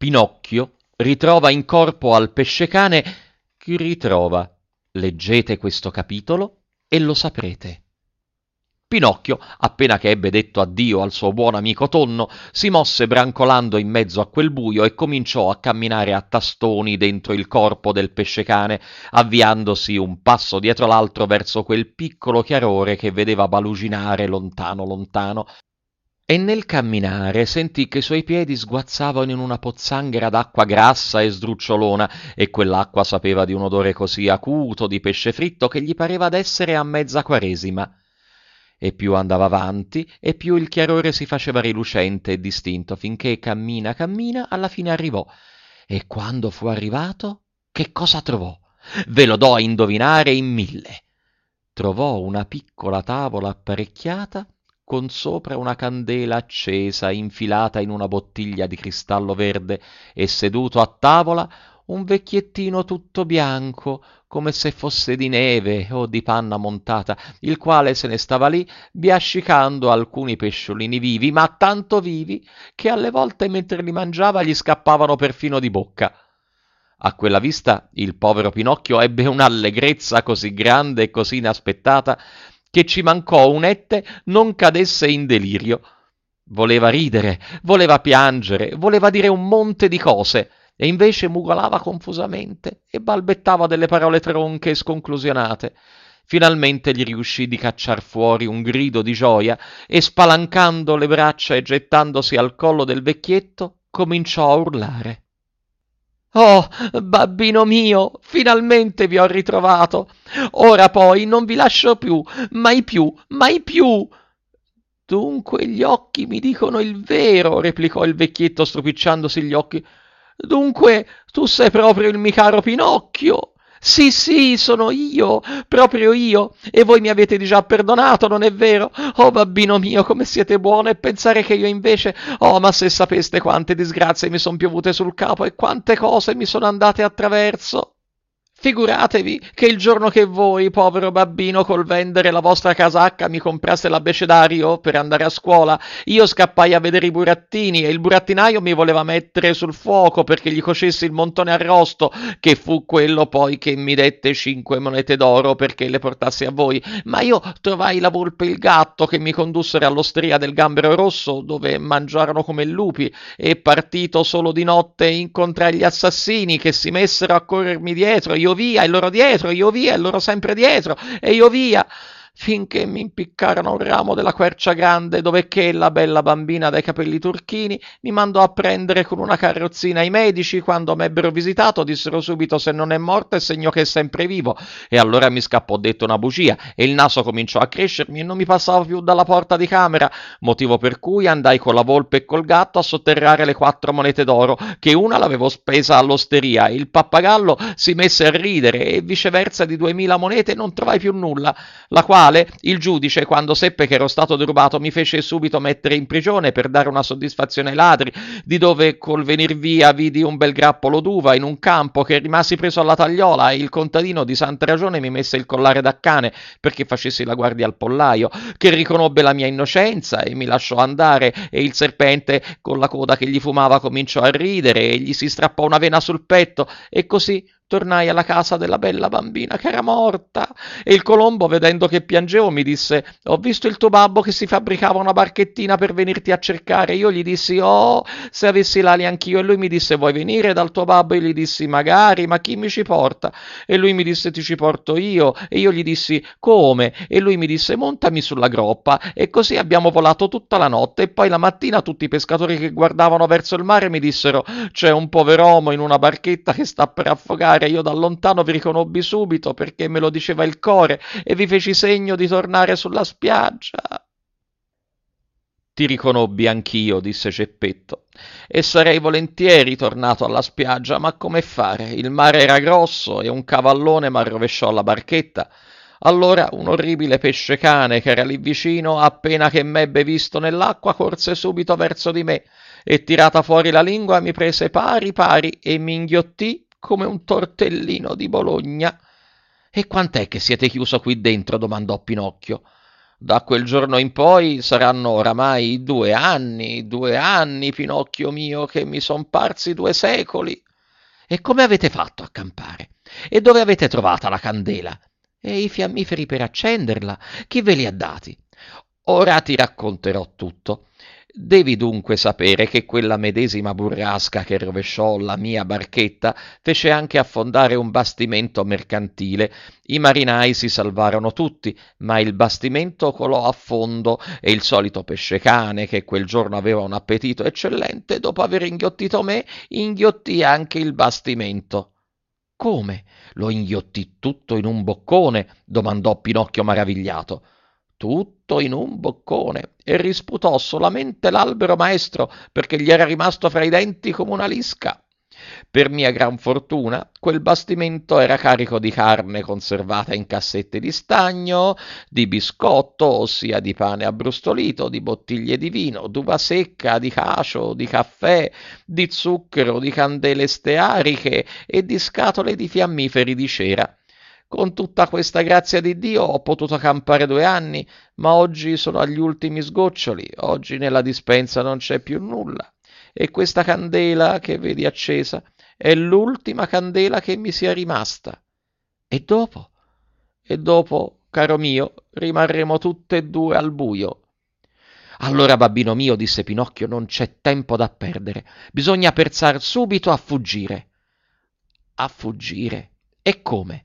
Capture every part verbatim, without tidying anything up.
Pinocchio ritrova in corpo al pescecane. Chi ritrova? Leggete questo capitolo e lo saprete. Pinocchio, appena che ebbe detto addio al suo buon amico Tonno, si mosse brancolando in mezzo a quel buio e cominciò a camminare a tastoni dentro il corpo del pescecane, avviandosi un passo dietro l'altro verso quel piccolo chiarore che vedeva baluginare lontano lontano. E nel camminare sentì che i suoi piedi sguazzavano in una pozzanghera d'acqua grassa e sdrucciolona, e quell'acqua sapeva di un odore così acuto di pesce fritto che gli pareva d'essere a mezza quaresima. E più andava avanti, e più il chiarore si faceva rilucente e distinto, finché cammina cammina alla fine arrivò. E quando fu arrivato, che cosa trovò? Ve lo do a indovinare in mille. Trovò una piccola tavola apparecchiata, con sopra una candela accesa infilata in una bottiglia di cristallo verde, e seduto a tavola un vecchiettino tutto bianco, come se fosse di neve o di panna montata, il quale se ne stava lì biascicando alcuni pesciolini vivi, ma tanto vivi che alle volte mentre li mangiava gli scappavano perfino di bocca. A quella vista il povero Pinocchio ebbe un'allegrezza così grande e così inaspettata che ci mancò un ette non cadesse in delirio. Voleva ridere, voleva piangere, voleva dire un monte di cose, e invece mugolava confusamente e balbettava delle parole tronche e sconclusionate. Finalmente gli riuscì di cacciar fuori un grido di gioia e, spalancando le braccia e gettandosi al collo del vecchietto, cominciò a urlare. «Oh, babbino mio, finalmente vi ho ritrovato! Ora poi non vi lascio più, mai più, mai più!» «Dunque gli occhi mi dicono il vero», replicò il vecchietto stropicciandosi gli occhi. «Dunque tu sei proprio il mio caro Pinocchio?» «Sì, sì, sono io, proprio io, e voi mi avete già perdonato, non è vero? Oh, babbino mio, come siete buono, e pensare che io invece... Oh, ma se sapeste quante disgrazie mi son piovute sul capo e quante cose mi sono andate attraverso!» «Figuratevi che il giorno che voi, povero babbino, col vendere la vostra casacca mi compraste l'abbecedario per andare a scuola, io scappai a vedere i burattini e il burattinaio mi voleva mettere sul fuoco perché gli cocessi il montone arrosto, che fu quello poi che mi dette cinque monete d'oro perché le portassi a voi, ma io trovai la volpe e il gatto che mi condussero all'osteria del Gambero Rosso, dove mangiarono come lupi, e partito solo di notte incontrai gli assassini che si messero a corrermi dietro, io via e loro dietro, io via e loro sempre dietro, e io via, finché mi impiccarono un ramo della quercia grande, dovecché la bella bambina dai capelli turchini mi mandò a prendere con una carrozzina i medici. Quando m'ebbero visitato dissero subito se non è morto è segno che è sempre vivo, e allora mi scappò detto una bugia e il naso cominciò a crescermi e non mi passava più dalla porta di camera, motivo per cui andai con la volpe e col gatto a sotterrare le quattro monete d'oro, che una l'avevo spesa all'osteria, e il pappagallo si messe a ridere, e viceversa di duemila monete non trovai più nulla, la quale il giudice, quando seppe che ero stato derubato, mi fece subito mettere in prigione per dare una soddisfazione ai ladri, di dove col venir via vidi un bel grappolo d'uva in un campo che rimasi preso alla tagliola, e il contadino di santa ragione mi messe il collare da cane perché facessi la guardia al pollaio, che riconobbe la mia innocenza e mi lasciò andare, e il serpente con la coda che gli fumava cominciò a ridere e gli si strappò una vena sul petto, e così tornai alla casa della bella bambina che era morta, e il Colombo, vedendo che piangevo, mi disse: «Ho visto il tuo babbo che si fabbricava una barchettina per venirti a cercare». Io gli dissi: «Oh, se avessi l'ali anch'io». E lui mi disse: «Vuoi venire dal tuo babbo?» Io gli dissi: «Magari, ma chi mi ci porta?» E lui mi disse: «Ti ci porto io». E io gli dissi: «Come?» E lui mi disse: «Montami sulla groppa». E così abbiamo volato tutta la notte, e poi la mattina tutti i pescatori che guardavano verso il mare mi dissero: «C'è un poveromo in una barchetta che sta per affogare». Io da lontano vi riconobbi subito perché me lo diceva il core, e vi feci segno di tornare sulla spiaggia. «Ti riconobbi anch'io», disse Geppetto, «e sarei volentieri tornato alla spiaggia, ma come fare? Il mare era grosso e un cavallone m'arrovesciò la barchetta». Allora un orribile pesce cane che era lì vicino, appena che m'ebbe visto nell'acqua, corse subito verso di me e, tirata fuori la lingua, mi prese pari pari e mi inghiottì come un tortellino di Bologna. «E quant'è che siete chiuso qui dentro?» domandò Pinocchio. Da quel giorno in poi saranno oramai due anni, due anni, Pinocchio mio, che mi son parsi due secoli. E come avete fatto a campare? E dove avete trovata la candela? E i fiammiferi per accenderla? Chi ve li ha dati? Ora ti racconterò tutto. Devi dunque sapere che quella medesima burrasca che rovesciò la mia barchetta fece anche affondare un bastimento mercantile. I marinai si salvarono tutti, ma il bastimento colò a fondo e il solito pescecane, che quel giorno aveva un appetito eccellente, dopo aver inghiottito me, inghiottì anche il bastimento. Come? Lo inghiottì tutto in un boccone? Domandò Pinocchio maravigliato. Tutto in un boccone, e risputò solamente l'albero maestro perché gli era rimasto fra i denti come una lisca. Per mia gran fortuna, quel bastimento era carico di carne conservata in cassette di stagno, di biscotto, ossia di pane abbrustolito, di bottiglie di vino, d'uva secca, di cacio, di caffè, di zucchero, di candele steariche e di scatole di fiammiferi di cera. Con tutta questa grazia di Dio ho potuto campare due anni, ma oggi sono agli ultimi sgoccioli, oggi nella dispensa non c'è più nulla. E questa candela che vedi accesa è l'ultima candela che mi sia rimasta. E dopo? E dopo, caro mio, rimarremo tutte e due al buio. Allora, babbino mio, disse Pinocchio, non c'è tempo da perdere. Bisogna pensar subito a fuggire. A fuggire? E come?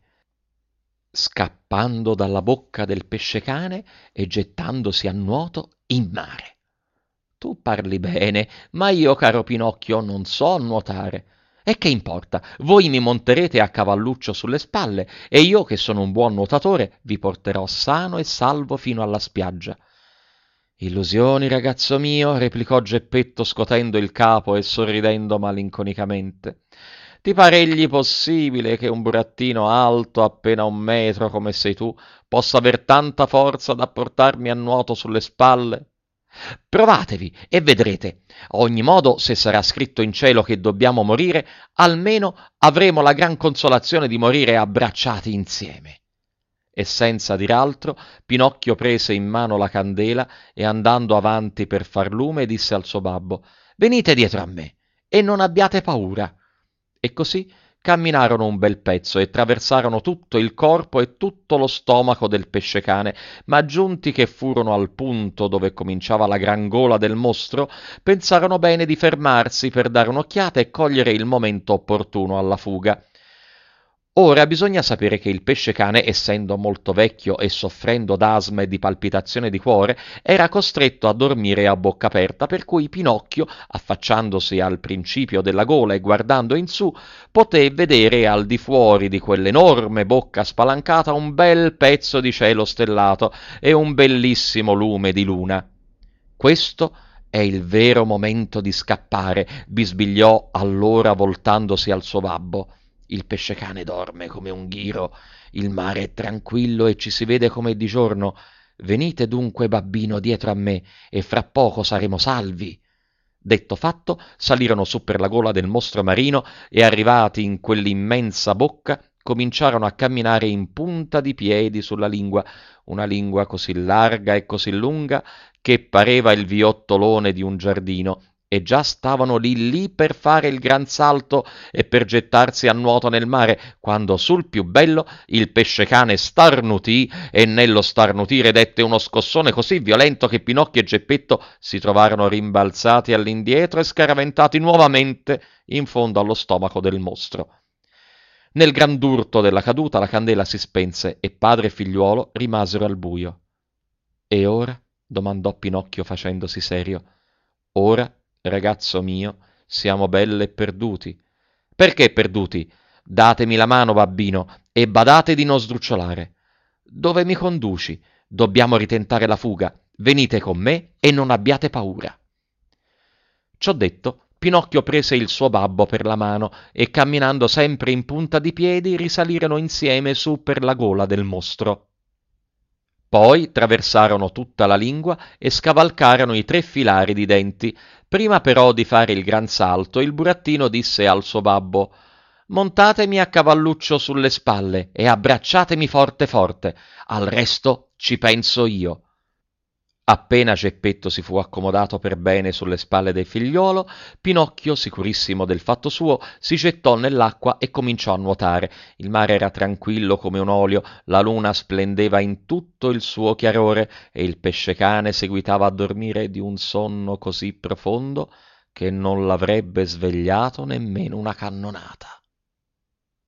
Scappando dalla bocca del pescecane e gettandosi a nuoto in mare. Tu parli bene, ma io, caro Pinocchio, non so nuotare. E che importa? Voi mi monterete a cavalluccio sulle spalle e io, che sono un buon nuotatore, vi porterò sano e salvo fino alla spiaggia. Illusioni, ragazzo mio, replicò Geppetto scotendo il capo e sorridendo malinconicamente. Ti pare egli possibile che un burattino alto appena un metro come sei tu possa aver tanta forza da portarmi a nuoto sulle spalle? Provatevi e vedrete. A ogni modo, se sarà scritto in cielo che dobbiamo morire, almeno avremo la gran consolazione di morire abbracciati insieme. E senza dir altro, Pinocchio prese in mano la candela e andando avanti per far lume disse al suo babbo: «Venite dietro a me e non abbiate paura». E così camminarono un bel pezzo e traversarono tutto il corpo e tutto lo stomaco del pescecane, ma giunti che furono al punto dove cominciava la gran gola del mostro, pensarono bene di fermarsi per dare un'occhiata e cogliere il momento opportuno alla fuga. Ora bisogna sapere che il pescecane, essendo molto vecchio e soffrendo d'asma e di palpitazione di cuore, era costretto a dormire a bocca aperta, per cui Pinocchio, affacciandosi al principio della gola e guardando in su, poté vedere al di fuori di quell'enorme bocca spalancata un bel pezzo di cielo stellato e un bellissimo lume di luna. Questo è il vero momento di scappare, bisbigliò allora voltandosi al suo babbo. Il pescecane dorme come un ghiro, il mare è tranquillo e ci si vede come di giorno. Venite dunque, babbino, dietro a me, e fra poco saremo salvi. Detto fatto, salirono su per la gola del mostro marino e, arrivati in quell'immensa bocca, cominciarono a camminare in punta di piedi sulla lingua, una lingua così larga e così lunga che pareva il viottolone di un giardino, e già stavano lì lì per fare il gran salto e per gettarsi a nuoto nel mare, quando sul più bello il pescecane starnutì e nello starnutire dette uno scossone così violento che Pinocchio e Geppetto si trovarono rimbalzati all'indietro e scaraventati nuovamente in fondo allo stomaco del mostro. Nel grand'urto della caduta la candela si spense e padre e figliuolo rimasero al buio. «E ora?» domandò Pinocchio facendosi serio. «Ora, ragazzo mio, siamo belle perduti». «Perché perduti? Datemi la mano, babbino, e badate di non sdrucciolare». «Dove mi conduci? Dobbiamo ritentare la fuga. Venite con me e non abbiate paura». Ciò detto, Pinocchio prese il suo babbo per la mano e, camminando sempre in punta di piedi, risalirono insieme su per la gola del mostro. Poi traversarono tutta la lingua e scavalcarono i tre filari di denti. Prima però di fare il gran salto, il burattino disse al suo babbo: «Montatemi a cavalluccio sulle spalle e abbracciatemi forte forte, al resto ci penso io». Appena Geppetto si fu accomodato per bene sulle spalle del figliuolo, Pinocchio, sicurissimo del fatto suo, si gettò nell'acqua e cominciò a nuotare. Il mare era tranquillo come un olio, la luna splendeva in tutto il suo chiarore e il pesce-cane seguitava a dormire di un sonno così profondo che non l'avrebbe svegliato nemmeno una cannonata.